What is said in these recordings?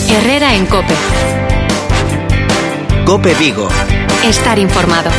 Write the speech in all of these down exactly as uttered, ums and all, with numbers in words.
Herrera en COPE. COPE Vigo. Estar informado.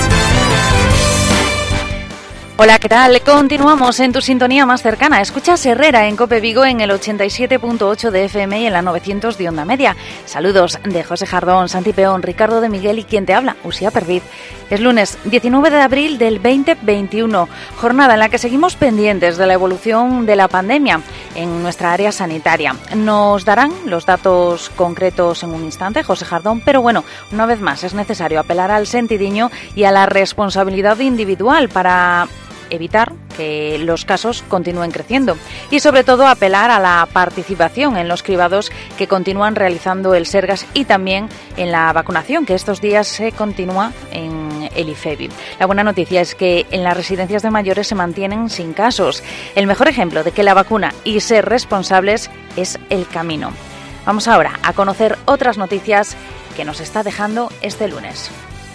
Hola, ¿qué tal? Continuamos en tu sintonía más cercana. Escuchas Herrera en COPE Vigo en el ochenta y siete punto ocho de F M y en la novecientos de Onda Media. Saludos de José Jardón, Santi Peón, Ricardo de Miguel y quien te habla, Uxía Perdiz. Es lunes diecinueve de abril del veinte veintiuno, jornada en la que seguimos pendientes de la evolución de la pandemia en nuestra área sanitaria. Nos darán los datos concretos en un instante, José Jardón, pero bueno, una vez más es necesario apelar al sentidiño y a la responsabilidad individual para evitar que los casos continúen creciendo y sobre todo apelar a la participación en los cribados que continúan realizando el Sergas y también en la vacunación que estos días se continúa en el IFEBI. La buena noticia es que en las residencias de mayores se mantienen sin casos. El mejor ejemplo de que la vacuna y ser responsables es el camino. Vamos ahora a conocer otras noticias que nos está dejando este lunes.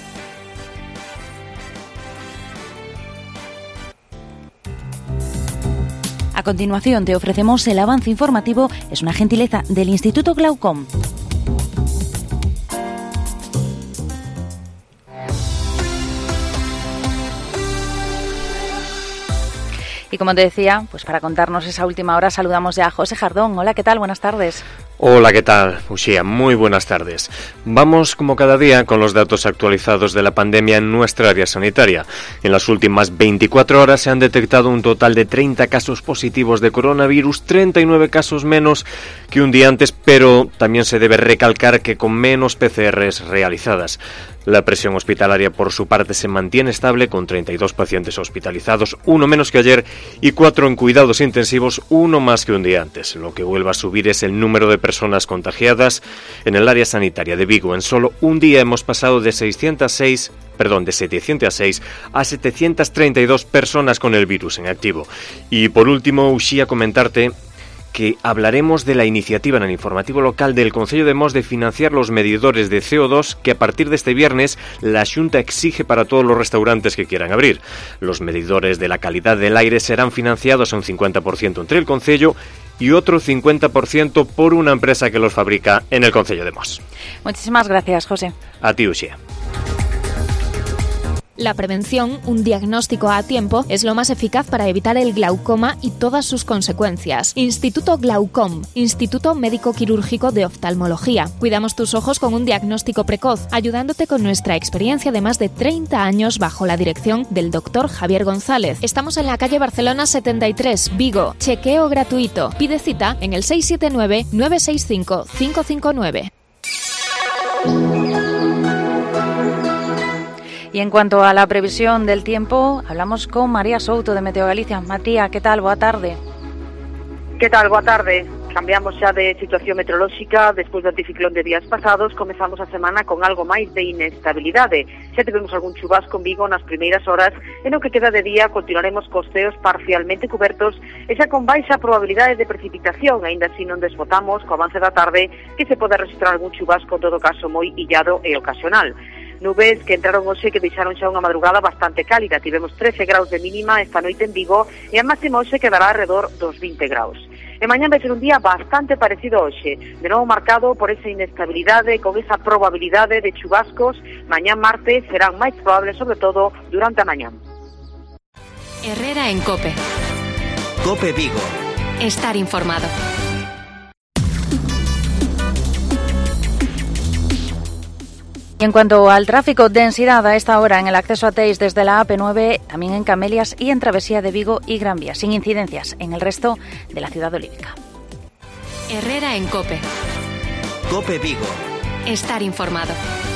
A continuación te ofrecemos el avance informativo, es una gentileza del Instituto Glaucom. Y como te decía, pues para contarnos esa última hora saludamos ya a José Jardón. Hola, ¿qué tal? Buenas tardes. Hola, ¿qué tal? Uxía, muy buenas tardes. Vamos, como cada día, con los datos actualizados de la pandemia en nuestra área sanitaria. En las últimas veinticuatro horas se han detectado un total de treinta casos positivos de coronavirus, treinta y nueve casos menos que un día antes, pero también se debe recalcar que con menos P C Rs realizadas. La presión hospitalaria, por su parte, se mantiene estable, con treinta y dos pacientes hospitalizados, uno menos que ayer, y cuatro en cuidados intensivos, uno más que un día antes. Lo que vuelve a subir es el número de personas contagiadas en el área sanitaria de Vigo. En solo un día hemos pasado de seiscientos seis, perdón, de setecientos seis a setecientos treinta y dos personas con el virus en activo. Y por último, Uxía, comentarte que hablaremos de la iniciativa en el informativo local del Concello de Mos de financiar los medidores de C O dos que a partir de este viernes la Xunta exige para todos los restaurantes que quieran abrir. Los medidores de la calidad del aire serán financiados a un cincuenta por ciento entre el Concello y otro cincuenta por ciento por una empresa que los fabrica en el Concello de Mos. Muchísimas gracias, José. A ti, Uxía. La prevención, un diagnóstico a tiempo, es lo más eficaz para evitar el glaucoma y todas sus consecuencias. Instituto Glaucom, Instituto Médico Quirúrgico de Oftalmología. Cuidamos tus ojos con un diagnóstico precoz, ayudándote con nuestra experiencia de más de treinta años bajo la dirección del doctor Javier González. Estamos en la calle Barcelona setenta y tres, Vigo. Chequeo gratuito. Pide cita en el seis siete nueve, nueve seis cinco, cinco cinco nueve. Y en cuanto a la previsión del tiempo, hablamos con María Souto de Meteo Galicia. María, ¿qué tal? Boa tarde. Que tal? Boa tarde. Cambiamos xa de situación meteorolóxica. Despois do anticiclón de días pasados, comezamos a semana con algo máis de inestabilidade. Xa tivemos algún chubasco en Vigo nas primeiras horas, e no que queda de día continuaremos cos ceos parcialmente cobertos e xa con baixa probabilidade de precipitación. Aínda así non desbotamos, co avance da tarde, que se pode registrar algún chubasco, en todo caso moi illado e ocasional. Nubes que entraron hoxe que deixaron xa unha madrugada bastante cálida. Tivemos trece graus de mínima esta noite en Vigo e a máxima hoxe quedará alrededor dos vinte graus. E mañá vai ser un día bastante parecido hoxe, de novo marcado por esa inestabilidade, con esa probabilidade de chubascos. Mañá martes serán máis probables, sobre todo durante a mañá. Herrera en COPE. COPE Vigo. Estar informado. Y en cuanto al tráfico, densidad a esta hora en el acceso a Teis desde la A P nueve, también en Camelias y en Travesía de Vigo y Gran Vía, sin incidencias en el resto de la ciudad olívica. Herrera en COPE. COPE Vigo. Estar informado.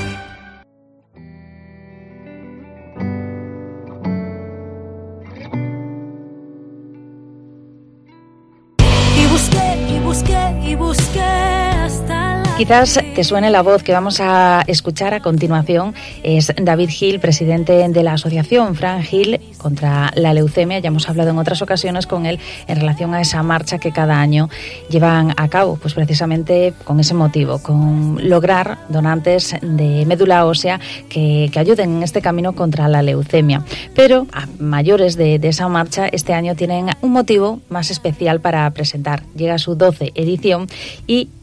Y busqué, y busqué, y busqué hasta la... Quizás te suene la voz que vamos a escuchar a continuación. Es David Gil, presidente de la asociación Fran Gil contra la leucemia. Ya hemos hablado en otras ocasiones con él en relación a esa marcha que cada año llevan a cabo, pues precisamente con ese motivo, con lograr donantes de médula ósea que, que ayuden en este camino contra la leucemia. Pero a mayores de, de esa marcha, este año tienen un motivo más especial para presentar. Llega su doce edición y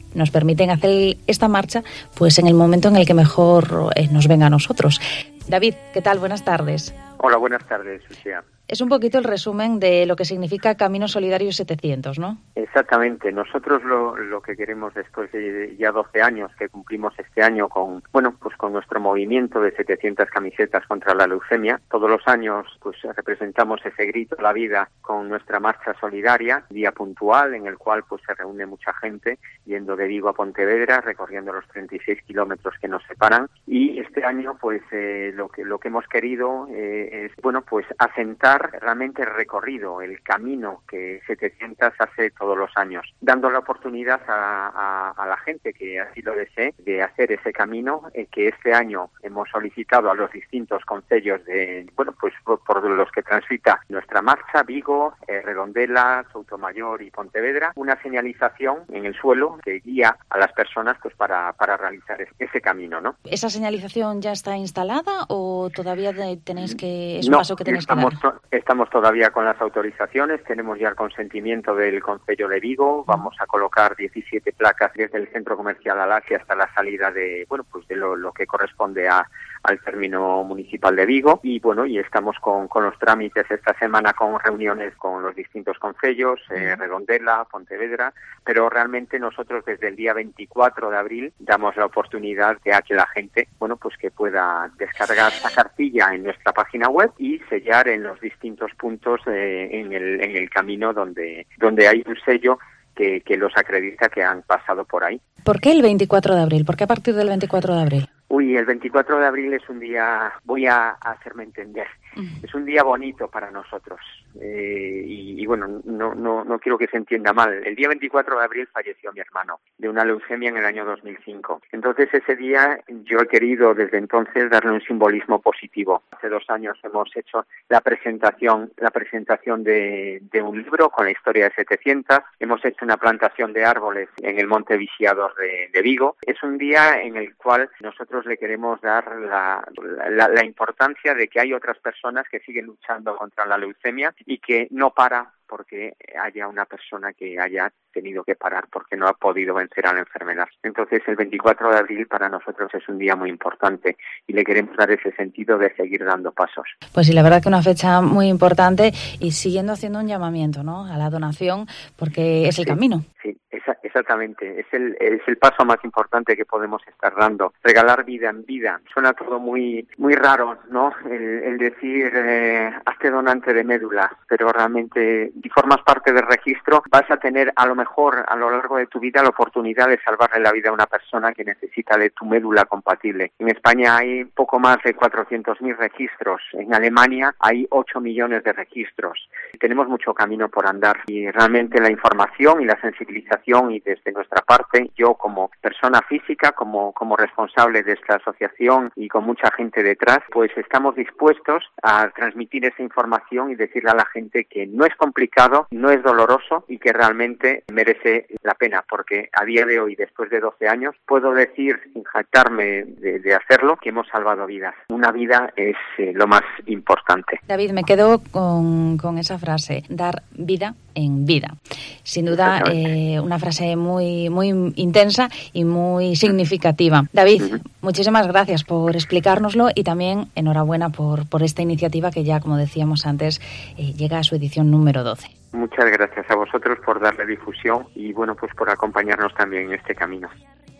nos permiten hacer esta marcha pues en el momento en el que mejor eh, nos venga a nosotros. David, ¿qué tal? Buenas tardes. Hola, buenas tardes, Lucía. Es un poquito el resumen de lo que significa Camino Solidario setecientos, ¿no? Exactamente. Nosotros lo, lo que queremos después de ya doce años que cumplimos este año con, bueno, pues con nuestro movimiento de setecientas camisetas contra la leucemia. Todos los años, pues representamos ese grito a la vida con nuestra marcha solidaria, día puntual en el cual pues se reúne mucha gente yendo de Vigo a Pontevedra, recorriendo los treinta y seis kilómetros que nos separan. Y este año, pues eh, lo que lo que hemos querido eh, es, bueno, pues asentar realmente el recorrido, el camino que setecientas hace todos los años, dando la oportunidad a, a, a la gente que así lo desee de hacer ese camino eh, que este año hemos solicitado a los distintos concellos de, bueno, pues por, por los que transita nuestra marcha, Vigo, eh, Redondela, Soutomayor y Pontevedra, una señalización en el suelo que guía a las personas pues para, para realizar ese camino, ¿no? ¿Esa señalización ya está instalada o todavía tenéis que, es un no, paso que tenéis estamos, que dar? Estamos todavía con las autorizaciones, tenemos ya el consentimiento del Concello de Vigo, vamos a colocar diecisiete placas desde el centro comercial Alasia hasta la salida de, bueno, pues de lo, lo que corresponde a al término municipal de Vigo y bueno, y estamos con, con los trámites esta semana con reuniones con los distintos concellos, eh, Redondela, Pontevedra, pero realmente nosotros desde el día veinticuatro de abril damos la oportunidad de a que la gente, bueno, pues que pueda descargar la cartilla en nuestra página web y sellar en los distintos puntos eh, en el en el camino donde donde hay un sello que, que los acredita que han pasado por ahí. ¿Por qué el veinticuatro de abril? ¿Por qué a partir del veinticuatro de abril? Uy, el veinticuatro de abril es un día, voy a, a hacerme entender, uh-huh. es un día bonito para nosotros eh, y, y bueno, no, no, no quiero que se entienda mal. El día veinticuatro de abril falleció mi hermano de una leucemia en el año dos mil cinco. Entonces ese día yo he querido desde entonces darle un simbolismo positivo. Hace dos años hemos hecho la presentación, la presentación de, de un libro con la historia de setecientas. Hemos hecho una plantación de árboles en el Monte Viciador de, de Vigo. Es un día en el cual nosotros le queremos dar la, la, la importancia de que hay otras personas que siguen luchando contra la leucemia y que no para porque haya una persona que haya tenido que parar porque no ha podido vencer a la enfermedad. Entonces el veinticuatro de abril para nosotros es un día muy importante y le queremos dar ese sentido de seguir dando pasos. Pues sí, la verdad que una fecha muy importante y siguiendo haciendo un llamamiento, ¿no?, a la donación porque es el sí, camino. Sí, esa, exactamente. Es el, es el paso más importante que podemos estar dando. Regalar vida en vida. Suena todo muy muy raro, ¿no? El, el decir, eh, hazte donante de médula, pero realmente si formas parte del registro vas a tener a lo mejor a lo largo de tu vida la oportunidad de salvarle la vida a una persona que necesita de tu médula compatible. En España hay poco más de cuatrocientos mil registros. En Alemania hay ocho millones de registros. Tenemos mucho camino por andar y realmente la información y la sensibilización y desde nuestra parte, yo como persona física, como, como responsable de esta asociación y con mucha gente detrás, pues estamos dispuestos a transmitir esa información y decirle a la gente que no es complicado, no es doloroso y que realmente merece la pena, porque a día de hoy, después de doce años, puedo decir, sin jactarme de, de hacerlo, que hemos salvado vidas. Una vida es eh, lo más importante. David, me quedo con, con esa frase, dar vida en vida. Sin duda, eh, una frase muy, muy intensa y muy significativa. David, uh-huh. muchísimas gracias por explicárnoslo y también enhorabuena por, por esta iniciativa que ya, como decíamos antes, eh, llega a su edición número doce. Muchas gracias a vosotros por darle difusión y, bueno, pues por acompañarnos también en este camino.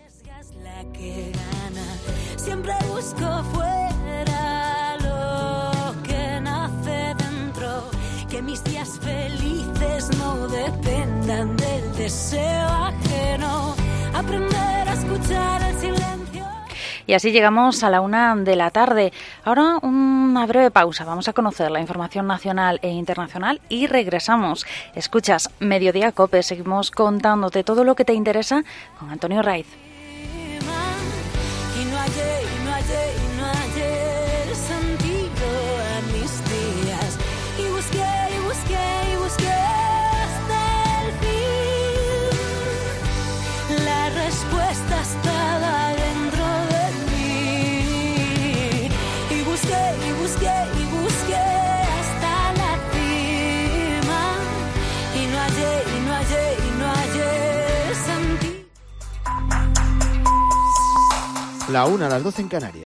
Siempre busco fuera lo que nace dentro, que mis días felices no dependan del deseo ajeno, aprender a escuchar el silencio. Y así llegamos a la una de la tarde. Ahora una breve pausa. Vamos a conocer la información nacional e internacional y regresamos. Escuchas Mediodía Cope. Seguimos contándote todo lo que te interesa con Antonio Raiz. Y no hallé, y no hallé, y no hallé sentido a mis días. Y busqué, y busqué, y busqué hasta el fin. La respuesta estaba dentro de mí. Y busqué, y busqué, y busqué hasta la cima. Y no hallé, y no hallé, y no hallé sentido. La una a las doce en Canarias.